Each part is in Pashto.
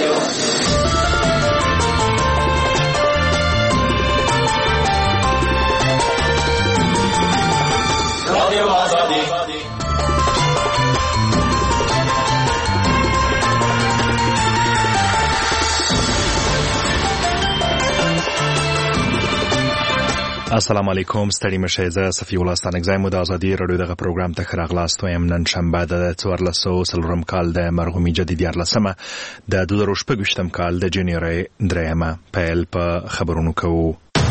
السلام علیکم ستړي مشه زه صفی الله ستانکزی مو د ازادي رادیو دغه پروګرام ته ښه راغلاست وایم. نن شنبه د 1400 کال د مرغومي جدي 14مه د 2016 کال د جنوري 3مه پیل په خبرونو کوو.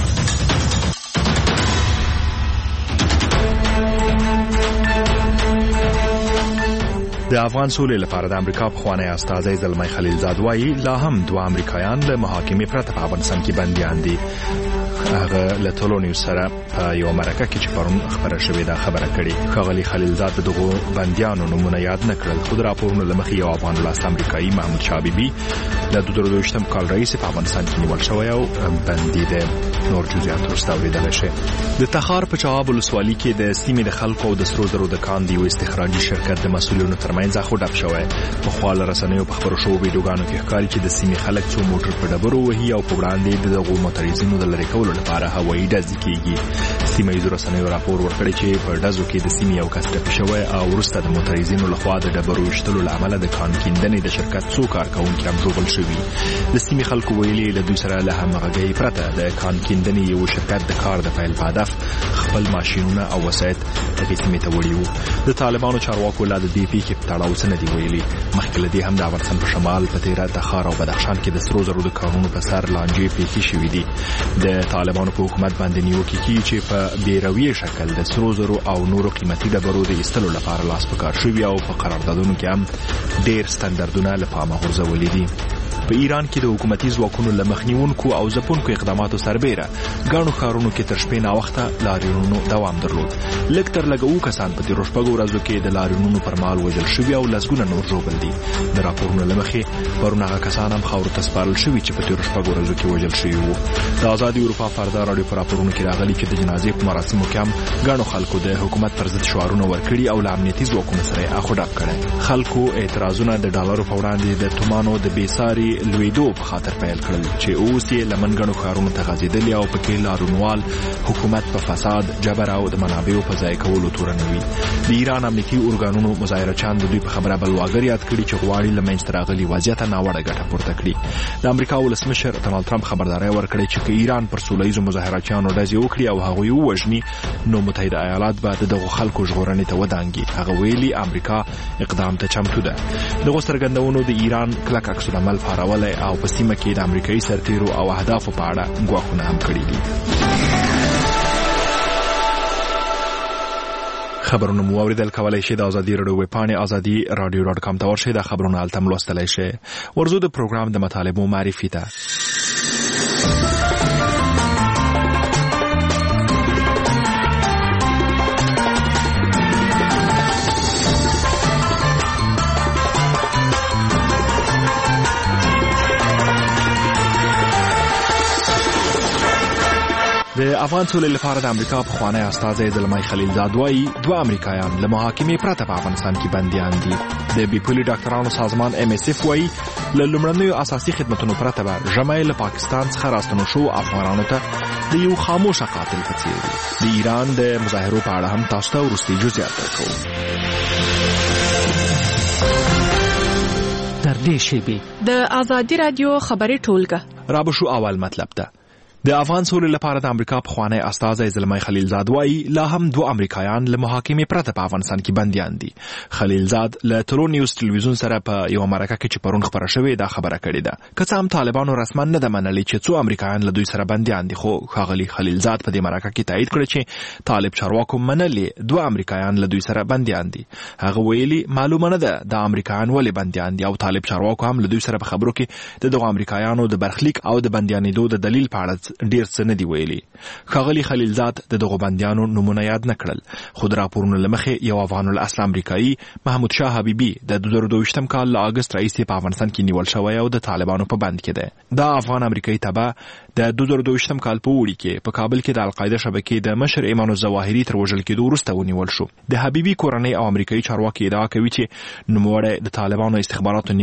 د افغان سولې لپاره د امریکا پخوانی استازی زلمی خلیلزاد وایي لا هم دوه امریکایان له محاکمې پرته په افغانستان کې بندیان دي. هغه له ټولنیو سره په یو مرکه کې چې پرون خبره شوې ده خبره کړې. ښاغلي خلیلزاد د دغو بندیانو نومونه یاد نه کړل، خو د راپورونو له مخې یو افغان لاس امریکایي محمود شاه بیبي له 2022 کال راهیسې په افغانستان کې نیول شوی او بندي دی. نور جزئیات وروسته اورېدلی شئ. د تخار په چواب ولسوالي کې د سیمې د خلکو او د سرو زرو د کان د یو استخراجي شرکت د مسؤلینو ترمنځ اخو ډب شوی. پخوا له رسنیو په خبرو شوو ویډیوګانو کې ښکاري چې د سیمې خلک څو موټر په ډبرو وهي او په وړاندې د دغو موټریزمو د لرې کولو لپاره هوایي ډزې کېږي. سیمه ییزو رسنیو راپور ورکړی چې په ډزو کې د سیمې یو کس ټپي شوی او وروسته د موټریزینو لخوا د ډبرو ویشتلو له امله د کان کیندنې د شرکت څو کارکوونکي هم ژوبل شوي. د سیمې خلکو ویلي له دوی سره له همغږۍ پرته د کان کیندنې یو شرکت د کار د پیل په هدف خپل ماشینونه او وسایط دغې سیمې ته وړي وو. د طالبانو چارواکو لا د دې پیښې په تړاو څه نه دي ویلي. مخکې له دې هم د افغانستان په شمال په تیره تخار او بدخشان کې د سرو زرو د کانونو په سر لانجې پیښې شوي دي. د طالبانو په حکومت باندې نیوکې کیږي چې په بیرویه شکل د سرو زرو او نورو قیمتي ډبرو د ایستلو لپاره لاس په کار شوي او په قراردادونو کې هم ډېر ستندردونه له پامه غورځولي دي. په ایران کې د حکومتي ځواکونو له مخنیونکو او ځپونکو اقداماتو سربیره ګڼو ښارونو کې تر شپې ناوخته لاریونونو دوام درلود. لږ تر لږه اووه کسان په تېرو شپږو ورځو کې د لاریونونو پر مهال وژل شوي او لسګونه نور ژوبل دي. د راپورونو له مخې پرون هغه کسان هم خاورو ته سپارل شوي چې په تېرو شپږو ورځو کې وژل شوي وو. د ازادي اروپا فردا راډیو په راپورونو کې راغلي چې د جنازې په مراسمو کې هم ګڼو خلکو د حکومت پر ضد شعارونه ورکړي او له امنیتي ځواکونو سره یې اخو ډب کړی. خلکو اعتراضونه د ډالرو په وړاندې د تومانو د بېساري لوېدو په خاطر پیل کړل چې اوس یې لمن ګڼو ښارونو ته غځېدلي او پکې لاروونوال حکومت په فساد، جبر او د منابعو په ضایع کولو تورنوي. د ایران امنیتي ارګانونو مظاهرچیان د دوی په خبره بلواګر یاد کړي چې غواړي له منځته راغلي وضعیت ناوړه ګټه پورته کړي. د امریکا ولسمشر ډونالډ ټرمپ خبرداری ورکړی چې که ایران پر سوله ییزو مظاهرچیانو ډزې وکړي او هغوی ووژني نو متحده ایالات به د دغو خلکو ژغورنې ته ودانګي. هغه ویلي امریکا اقدام ته چمتو ده. دغو څرګندونو د ایران کلک عکس العمل پارولی او په سیمه کې د امریکایي سرتیرو او اهدافو په اړه ګواښونه هم کړي دي. خبرونه مو اوریدل کولای شئ د ازادي رادیو ویب پاڼې azadi.radio.com ته ورشئ. د خبرونو هلته هم لوستلی شئ. ورځو د پروګرام د مطالبو معرفي ته. د افغان سولې لپاره د امریکا پخوانی استازی زلمی خلیلزاد وایي دوه امریکایان له محاکمې پرته په افغانستان کې بندیان دي. د بیپولي ډاکټرانو سازمان MSF وایي له لومړنیو اساسي خدمتونو پرته به ژمی له پاکستان څخه راستنو شوو افغانانو ته د یو خاموشه قاتل په څېر دي. د ایران د مظاهرو په اړه هم تاسو ته وروستي جزئیات درکوو. در دې شیبې د ازادي رادیو خبري ټولګه رابه شو اول مطلب ده. د افغان سولې لپاره د امریکا پخوانی استازی زلمی خلیلزاد وایي لا هم دوه امریکایان له محاکمې پرته په افغانستان کې بندیان دي. خلیلزاد له ترور نیوز ټلویزیون سره په یو مرکه کې چې پرون خبره شوې دا خبره کړې ده. که څه هم طالبانو رسما نه ده منلې چې څو امریکایان له دوی سره بندیان دي، خو ښاغلي خلیلزاد په دې مرکه کې تایید کړی چې طالب چارواکو منلې دوه امریکایان له دوی سره بندیان دي. هغه ویلي معلومه نه ده د امریکایان ولې بندیان دي او طالب چارواکو هم له دوی سره په خبرو کې د دغو امریکایانو د برخلیک او د بندیانېدو د دلیل په اړه ډیر څه نه دی ویلي. ښاغلي خلیلزاد د دغو بندیانو نومونه یاد نه کړل، خو د راپورونو له مخې یو افغان الاصل امریکایي محمود شاه حبیبي د 2022 کال له اګست راهیسې په افغانستان کې نیول شوی او د طالبانو په بند کې دی. دا افغان امریکایي تبع د 2022 کال په اوړي کې په کابل کې د القاعده شبکې د مشر ایمان الظواهري تر وژل کېدو وروسته ونیول شو. د حبیبي کورنۍ او امریکایي چارواکي ادعا کوي چې نوموړی د طالبانو استخباراتو نیولې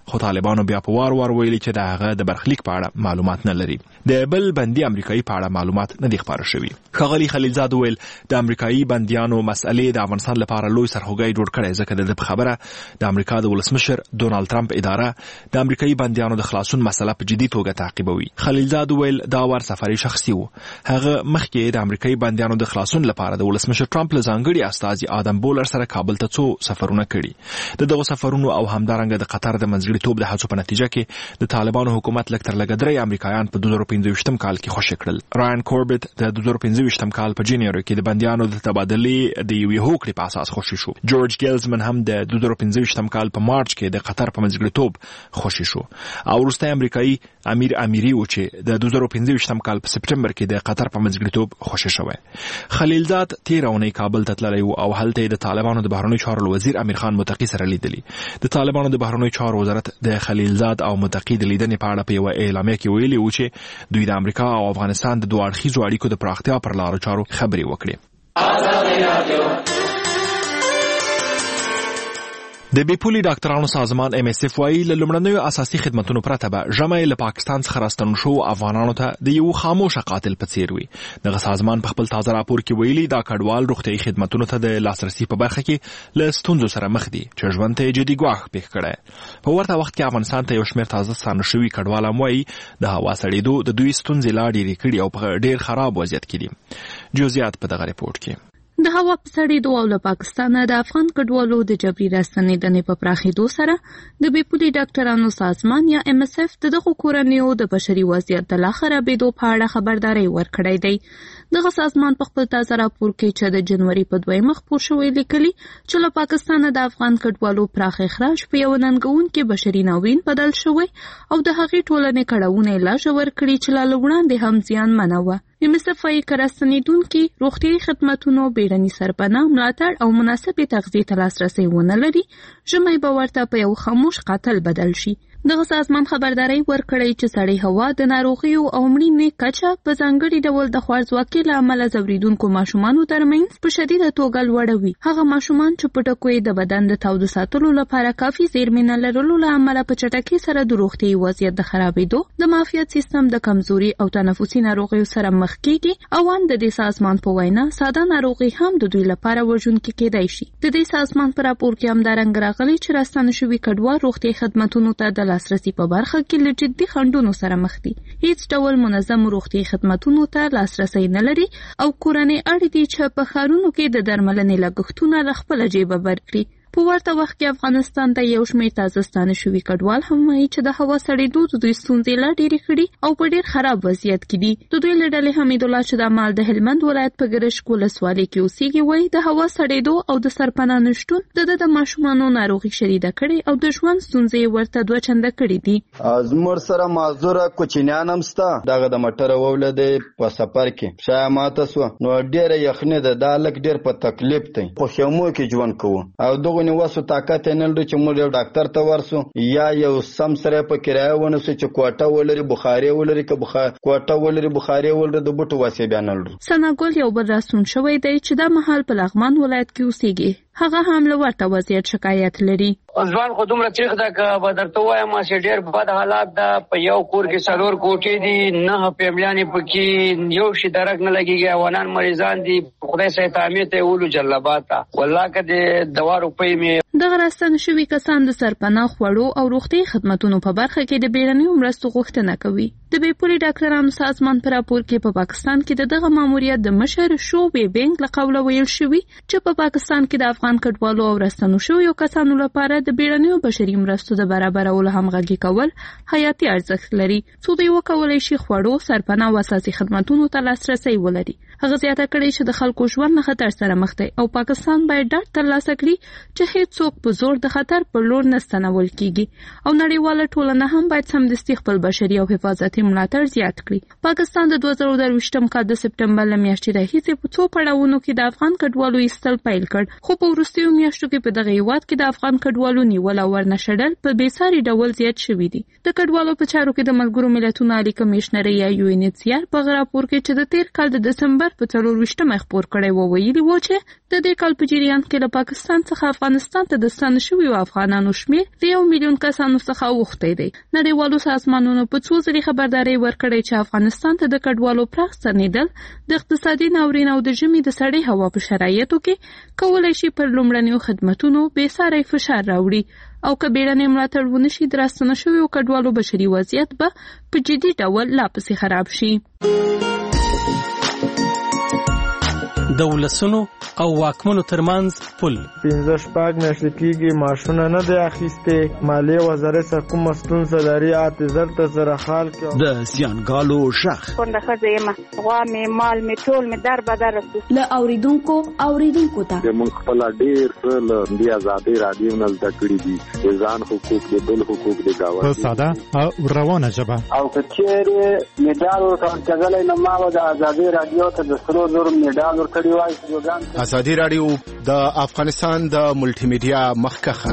خو طالبانو بیا په وار ویلي چې د هغه د برخلیک په اړه معلومات نه لري. د بل بندي امریکایي په اړه معلومات نه دي خبره شوي. ښاغلي خلیلزاد ویل د امریکایي بنديانو مسئلې د افغانستان لپاره لوی سرخوږی جوړ کړی، ځکه د خبره د امریکا د ولسمشر ډونالد ترامپ اداره د امریکایي بنديانو د خلاصون مسله په جدي توګه تعقیبوي. خلیلزاد ویل دا ور سفري شخصي و. هغه مخکې د امریکایي بنديانو د خلاصون لپاره د ولسمشر ترامپ له ځانګړي استازي آدم بولر سره کابل ته څو سفرونه کړي. دغه سفرونو او همدارنګه د قطر د منځګړیتوب د هڅو په نتیجه کې د طالبانو حکومت لکتر لګدري امریکایان په 2015 کال کې خوشی کړل. رایان کوربت د 2015 کال په جنوري کې د بنديانو د تبادلې د یوې هوکړې په اساس خوشی شو. جورج ګیلزمن هم د 2015 کال په مارچ کې د قطر په منځګړیتوب خوشی شو. او وروسته امریکایي امیر امیری و چې د 2015 کال په سپټمبر کې د قطر په منځګړیتوب خوشی شوی. خلیلزاد تیرونه کابل ته تللی او هلته د طالبانو د بهرنیو چارو وزیر امیر خان متقی سره لیدلی. د طالبانو د بهرنیو چارو وزارت د خلیلزاد او متقی د لیدنې په اړه په یو اعلامیه کې ویلي و چې دوی د امریکا او افغانستان د دوه اړخیزو اړیکو د پراختیا پر لارو چارو خبرې وکړي. د بیپولي ډاکټرانو سازمان MSF وايي له لومړنیو اساسي خدماتو پرته به ژمې له پاکستان څخه راستنو شو افغانانو ته د یو خاموشه قاتل په څیر وي. دغه سازمان په خپل تازه راپور کې ویلي دا کډوال روغتيایي خدماتو ته د لاسرسي په برخه کې له ستونزو سره مخ دي چې ژوند ته جدي ګواښ پېښ کړي. په ورته وخت کې افغانستان ته یو شمېر تازه ستانه شوي کډوال هم وايي د هوا سړېدو د دوی ستونزې لا ډېرې کړي او په ډېر خراب وضعیت کې دي. جزئیات په دغه ریپورت کې. د هوا په سړېدو او له پاکستانه د افغان کډوالو د جبري راستنېدنې په پراخېدو سره د بیپولي ډاکټرانو سازمان یا MSF دغه کورنیو د بشري وضعیت د لا خرابېدو په اړه خبرداري ورکړې دی. دغه سازمان په خپل تازه راپور کې چې د جنوري په 2 خپور شوی لیکلي چې له پاکستانه د افغان کډوالو پراخ اخراج په یو ننګونکي بشري ناورین بدل شوی او د هغې ټولنې کړهونه لا ژور کړي چې لا وړاندې هم زیانمنه وه. MSF وايي که راستنېدونکي روغتیایي خدماتونو بیړني سرپناه ملاتړ او مناسبې تغذیې ته لاسرسی ونه لري، ژمی به ورته په یو خاموش قاتل بدل شي. دغه سازمان خبرداري ورکړی چې سړې هوا د ناروغیو او مړینې کچه په ځانګړي ډول د خوارځواکۍ له امله ځورېدونکو ماشومانو ترمنځ په شدیده توګه لوړه وي. هغه ماشومان چې په ټکو د بدن د تاوده ساتلو لپاره کافي زیرمې نه لرلو له امله په چټکۍ سره د روغتیایي وضعیت د خرابېدو، د معافیت سیستم د کمزوري او تنفسي ناروغیو سره مخ کیږي او هم د دې سازمان په وینا ساده ناروغي هم د دوی لپاره وژونکې کېدای شي. د دې سازمان په راپور کې همدارنګه راغلي چې راستنه شوي کډوال روغتیایي خدماتونو ته د لاسرسي په برخه کې له جدي خنډونو سره مخ دي. هیڅ ډول منظم روغتیایي خدماتونو ته لاسرسی نه لري او کورنۍ اړ دي چې په ښارونو کې د درملنې لګښتونه له خپله جیبه ورکړي. په ورته وخت کې افغانستان ته یو شمېر تازه ستانه شوي کډوال هم وایي چې د هوا سړېدو د دوی ستونزې لا ډېرې کړي او په ډېر خراب وضعیت کې دي. د دوی له ډلې حمیدالله چې د مال د هلمند ولایت په ګرشک ولسوالۍ کې اوسېږي وایي د هوا سړېدو او د سرپناه نشتون د ماشومانو ناروغي شدیده کړي او د ژوند ستونزې ورته دوه چنده کړي دي. زموږ سره معذوره کوچنیان هم سته، دغه د موټر وولده په سفر کې شایا ماته سو نو ډېره یخني ده، دا لږ ډېر په تکلیف دی. خو خیمو کې ژوند کوو او دغه وسو طاقت نه لري چې موږ یو ډاکټر ته ورسو یا یو سم سره په کرایه ونسو چې کوټه ولري بخاري ولري که کوټه ولري بخاري ولري د بوټو واسي بیان لري. سناګل یو بل راسون شوی دی چې د محل په لغمان ولایت کې اوسېږي. هغه هم له ورته وضعیت شکایت لري. ځوان خو دومره تریخ ده که به درته وایم چې ډېر بد حالات ده. په یو کور کې 4 کوټې دي، 9 فیملیانې پکې، یو شي درک نه لګېږي، افغانان مریضان دي. خدای سه تعمیر ته ولو جلبات والله که د دوا روپۍ مې دغه راستنه شوي کسان د سرپناه خوړو او روغتیایي خدماتونو په برخه کې د بیړنیو مرستو غوښتنه کوي. د بیپولي ډاکټرانو سازمان په راپور کې په پاکستان کې دغه ماموریت د مشر شوبې بینګ له قوله ویل شوي چې په پاکستان کې د افغان کډوالو او راستنو شویو کسانو لپاره د بیړنیو بشري مرستو د برابرولو همغږي کول حیاتي ارزښت لري، څو دوی وکولی شي خوړو، سرپناه او اساسي خدماتونو ته لاسرسی ولري. هغه زیاته کړې چې د خلکو ژوند له خطر سره مخ دی او پاکستان باید ډاډ ترلاسه کړي چې هیڅوک په زور د خطر پر لور نه ستنول کیږي او نړیواله ټولنه هم باید سمدستي خپل بشري او حفاظتي ملاتړ زیات کړي. پاکستان د 2023 کال د سپټمبر له میاشتې راهیسې په څو پړاوونو کې د افغان کډوالو ایستل پیل کړ، خو په وروستیو میاشتو کې په دغه هیواد کې د افغان کډوالو نیول او ورنشړل په بېساري ډول زیات شوي دي. د کډوالو په چارو کې د ملګرو ملتونو عالي کمیشنر یا UNHCR په راپور کې چې د تیر کال د دسمبر په 24 خبر کړی و ویلي و چې د دې کال په جریان کې له پاکستان څخه افغانستان ته د ستنه شویو افغانانو شمېر د 1 میلیون کسانو څخه اوښتی دی. نړیوالو سازمانونو په څو ځلې خبرداري ورکړې چې افغانستان ته د کډوالو پراخ ستنېدل د اقتصادي ناورین او د ژمي د سړې هوا په شرایطو کې کولای شي پر لومړنیو خدماتونو بې ساري فشار راوړي او که بیړنی ملاتړ ونشي د راستنه شویو کډوالو بشري وضعیت به په جدي ډول لا پسې خراب شي. د ولسونو او واکمنو ترمنځ پل 15 میاشتې کېږي معاشونه نه دی اخیستې. مالیې وزارت سره کومه ستونزه لري اعتذار ته سره حال کې د زیانګالو شخ کونډه ښځه یم غوا مې مال مې ټول مې در بدر له اوریدونکو ته موږ خپل ډېر څه له دې ازادۍ راډیو نه زده کړي دي ځان حقوق د بل حقوق د گاونډي په ساده او روانه ژبه او کچېرې میډال ورکړل نو ما د ازادۍ راډیو ته د سرو زر میډال ورکړی وای. ازادي راډیو د افغانستان د ملټي میډیا مخکخه.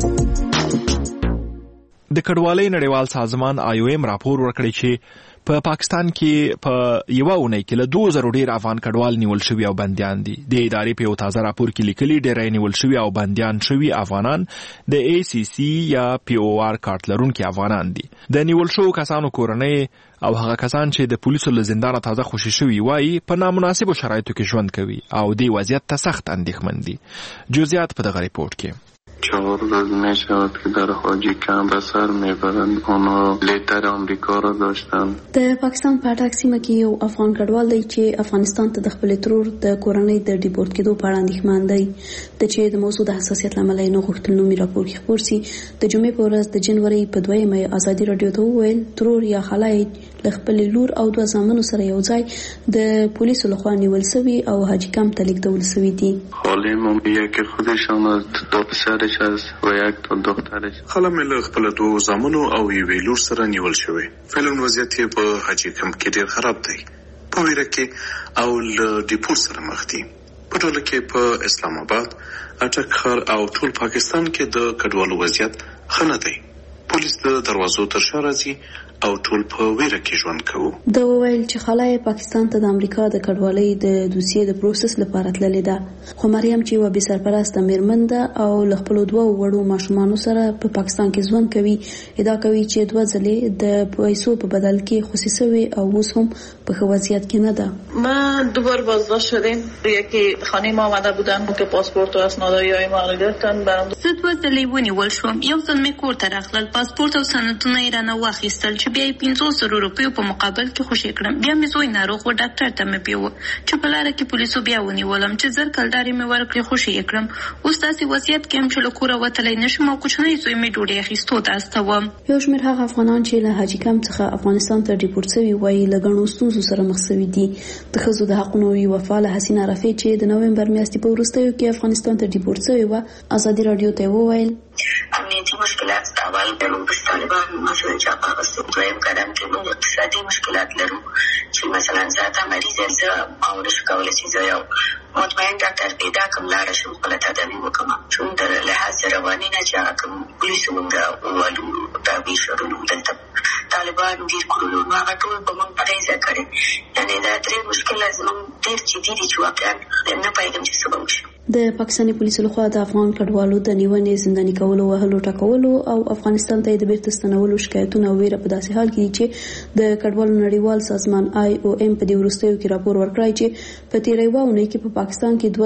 د کډوالۍ نړیوال سازمان IOM راپور ورکړی چې په پاکستان کې په یو اونۍ کې له 2000 ډیر افغان کډوال نیول شوی او بنديان دي. د ادارې په یو تازه راپور کې لیکلي ډېر نیول شوی او بنديان شوی افغانان د ACC یا POR کارت لرونکي افغانان دي. د نیول شوو کسانو کورنۍ او هغه کسان چې د پولیسو له زندانه تازه خوشي شوي وایي په نامناسبو شرایطو کې ژوند کوي او دې وضعیت ته سخت اندېښمن دي. جزئیات په دغه ریپورت کې. 4 روز می شود که در حاجی کمپ به سر میبرند. اونا لیتر آمریکا را داشتن. د پاکستان په اټک سیمه کې یو افغان کډوال دی چې افغانستان ته د خپل ترور د کورنۍ د ډیپورت کېدو په اړه اندېښمن دی. د چې د موضوع د حساسیت لامل یې نه غوښتل نومي راپور کې خپور سي. د جمعې په ورځ د جنوري په 2 ازادي راډیو ته وویل ترور یا خالای له خپل لور او 2 زامنو سره یو ځای د پولیسو لخوا نیول شوی او حاجی کمپ ته لیږدول شوی دي. خاله مامیه که خودشان از 2 پسرش و 1 تا دخترش. خاله مې له خپل 2 زامنو او یوې لور سره نیول شوی. فعلا وضعیت یې په حاجی کمپ کې ډېر خراب دی. په ویره کې او له ډیپورت سره مخ دي. په ټوله کې په اسلام آباد، اټک ښار او ټول پاکستان کې د کډوالو وضعیت ښه نه دی. پولیس د دروازو تر شا راځي او ټول په ویره کې ژوند کوو. د وویل چې خلای پاکستان ته د امریکا د کډوالۍ د دوسیې د پروسس لپاره تللې ده. خو مریم چې و به سرپرست میرمن ده او له خپل 2 وړو ماشومانو سره په پاکستان کې ژوند کوي، ادعا کوي چې 2 ځلې د پیسو په بدل کې خصوصي وي او اوس هم په ښه وضعیت کې نه ده. من 2 بار بازداشت شدیم. یکی خانه ما آمده بودن که پاسپورت و اسنادهای ما رو گرفتن. زه 2 ځلې ونیول شوم. یو ځل مې کور ته راغلل، پاسپورت او سندونه یې رانه واخیستل چې بیا یې 500 روپیو په مقابل کې خوشی کړم. بیا مې زوی ناروغ و، ډاکټر ته مې بیوه چې په لاره کې پولیسو بیا ونیولم چې زر کلداري مې ورکړې خوشی یې کړم. اوس داسې وضعیت کې هم چې له کوره وتلی نشم او کوچنی زوی مې ډوډۍ اخیستو ته استوم. یو شمېر هغه افغانان چې له حاجي کمپ څخه افغانستان ته ډیپورت شوي وایي له ګڼو ستونزو سره مخ شوي دي. د ښځو د حقونو یوه فعاله حسینه رفیع چې د نومبر میاشتې په وروستیو کې افغانستان ته ډیپورت شوې وه ازادي راډیو ته وویل امنیتي مشکلات اول د موږ طالبان مثلا چې په واستو دویم قدم کې موږ اقتصادي مشکلات لرو چې مثلا زه مریض یم او نشم کولی چې زه یو مطمئن ډاکټر پیدا کړم لاړ شم خپله تداوي وکړم. چون د لحاظ رواني نه چې کوم پولیسو موږ ووالو تابع شولو دلته طالبان ډېر کړلو نو هغه ټول به موږ په ځای کړی. یعنې دا 3 مشکلات زموږ ډېر جدي دي چې واقعا نه پوهېږم چې څه به وشي. د پاکستاني پولیسو لخوا د افغان کډوالو د نیونې زنداني کولو وهلو ټاکولو او افغانستان ته د بیرته ستنولو شکایتونه ویره په داسې حال کې دي چې د کډوالو نړیوال سازمان IOM په دې وروستیو کې راپور ورکړی چې په تیرې واونۍ کې په پاکستان کې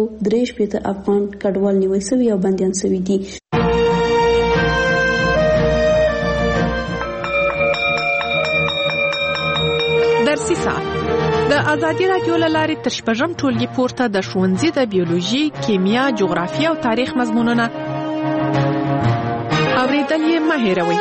2023 افغان کډوال نیول شوي او بندیان شوي دي. درسي ساعت د ازادي راډیو له لارې تر شپږم ټولګي پورته د ښوونځي د بیولوژي، کیمیا، جغرافیه او تاریخ مضمونونه اوریدل یې مه هېروئ.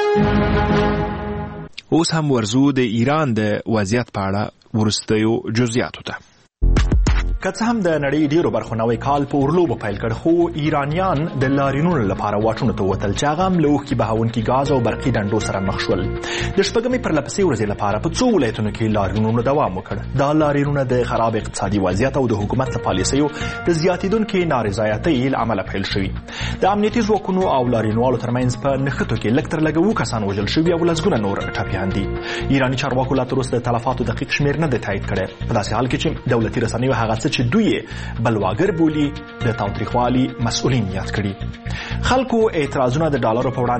اوس هم ورزو د ایران د وضعیت په اړه وروستیو جزئیاتو ته. که څه هم د نړۍ ډیرو برخو نوی کال په اورلوبو پیل کړ خو ایرانیان د لاریونونو لپاره واټونو ته ووتل چې هغه هم له اوښکې بهونکي ګاز او برقي ډنډو سره مخ شول. د شپږمې پرلپسې ورځې لپاره په څو ولایتونو کې لاریونونو دوام وکړ. دا لاریونونه د خراب اقتصادي وضعیت او د حکومت له پالیسیو د زیاتېدونکې نارضایتۍ له امله پیل شوي. د امنیتي ځواکونو او لاریونوالو ترمنځ په نښتو کې لږ تر لږه 7 کسان وژل شوي او لسګونه نور ټپیان دي. ایراني چارواکو لا تر اوسه د تلفاتو دقیق شمېر نه دی تایید کړی، په داسې حال کې چې دولتي رسنیو هغه څه چې دوی بلواګر بولي د تاوتریخوالي مسؤلین یاد کړي. خلکو اعتراضونه د ډالرو په وړاندې